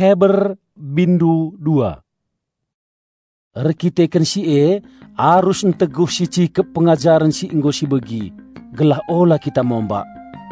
Heber bindu 2. Rekiteken si arus enteguh si cikep pengajaran si inggo si begi. Gelah olah kita momba.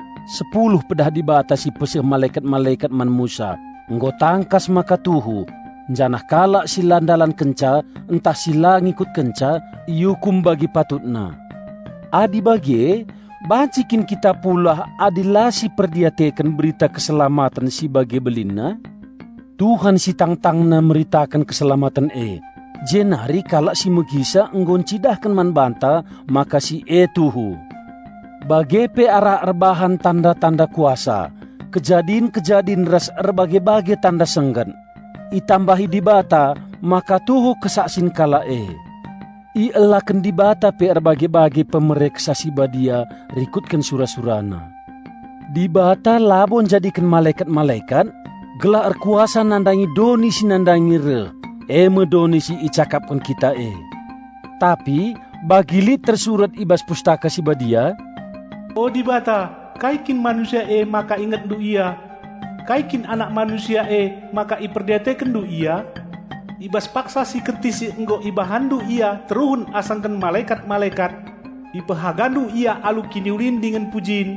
10 pedah dibatasi peseh malaikat-malaikat man Musa. Enggo tangkas maka tuhu. Janah kalak si landalan kenca, entah sila ngikut kenca, iukum bagi patutna. Adi bagi, bacikin kita pula adilasi perdiateken berita keselamatan si bagi belinna. Tuhan si tang-tangna meritakan keselamatan Jenari kalak si megisa enggon cidahkan man banta, maka si tuhu. Bagepe ara erbahan tanda-tanda kuasa, kejadian-kejadian ras erbage-bage tanda senggan. Itambahi dibata, maka tuhu kesaksin kala Ielaken dibata pe erbage-bage pemeriksa si badia, rikutkan surah-surana. Dibata labon jadikan malaikat-malaikat, gelar kuasa nandangi doni si nandangi medoni si icakapkan kita Tapi, bagilit tersurat ibas pustaka si badia, oh dibata, kaikin manusia maka ingat du ia. Kaikin anak manusia maka iperdiatekan du ia. Ibas paksa si ketisi enggo ibahandu ia teruhun asangkan malaikat-malaikat. Ipahagandu ia alu kiniulin dengan pujin.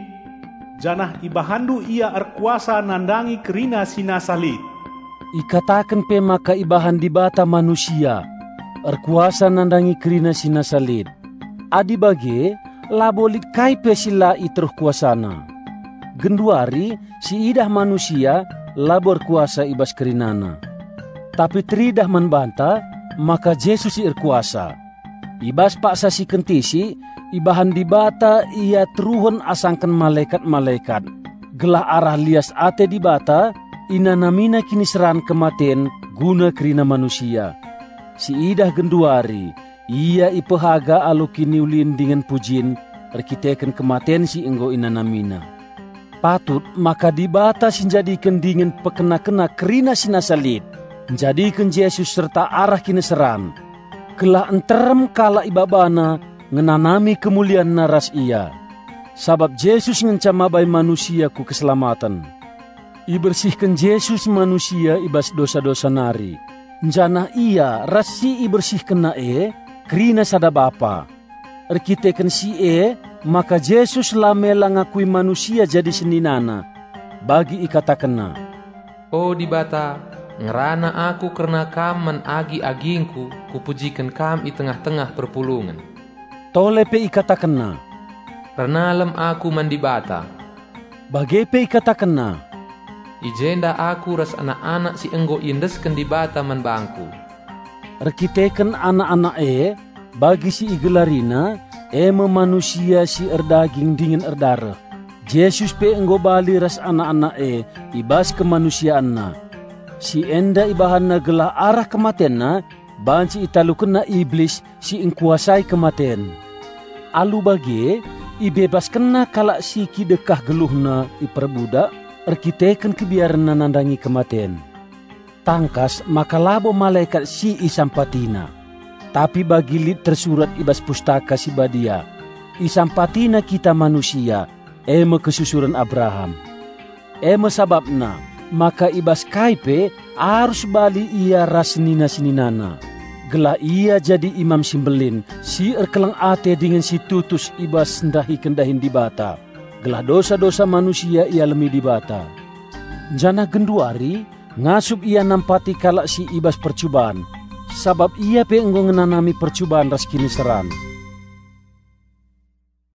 Janah ibahandu ia erkuasa nandangi kerina sinasalit. Ikatakan pe maka ibahan dibata manusia erkuasa nandangi kerina sinasalit. Adi bage labolit kai pe sila itruh kuasana. Genduari si idah manusia labor kuasa ibas kerinana. Tapi teridah membanta maka Yesus irkuasa. Ibas paksa si kentisi ibahan dibata ia teruhun asangkan malaikat-malaikat. Gelah arah lias ate dibata inanamina kini seran kematen guna kerina manusia. Si idah genduari ia ipehaga alu kini ulin dengan pujin erkiteken kematen si enggo inanamina. Patut maka dibata sinjadikan dengan pekena-kena kerina sinasalit. Jadikan Yesus serta arah kineseran. Kelah enterem kala ibabana ngenanami kemuliaan naras ia. Sabab Yesus ngencamabai manusia ku keselamatan. Ibersihkan Yesus manusia ibas dosa-dosa nari. Janah ia rasi ibersihkan na kerina sada bapa. Erkiteken si maka Yesus lamela ngakui manusia jadi seninana. Bagi ikatakenna, oh dibata, ngerana aku karena kam menagi-agingku, kupujikan kam i tengah-tengah perpulungan. Tolepe ikatakenna, renalem aku mandibata. Bagepe ikatakenna, ijenda aku ras anak-anak si enggo indesken dibata man bangku. Rekiteken anak-anak bagi si igelarina manusia si erdaging dingin erdara. Yesus pe enggo bali ras anak-anak ibas kemanusiaanna. Si enda ibahanna gelah arah kematenna, banci italukenna iblis si engkuasai kematen. Alu bage ibebaskenna kalak si kidekah geluhna iperbudak, erkiteken kebiaranna nandangi kematen. Tangkas maka labo malaikat si isampatina. Tapi bagilit tersurat ibas pustaka si badia, isampatina kita manusia, kesusuran Abraham. Sababna, maka ibas kaipe harus bali ia ras nina-sininana. Gelah ia jadi imam simbelin, si erkelang ate dengan si tutus ibas sendahi kendahin dibata. Gelah dosa-dosa manusia ia lemi dibata. Jana genduari, ngasup ia nampati kalak si ibas percubaan. Sabab ia pe enggo ngenanami percubaan ras kini seran.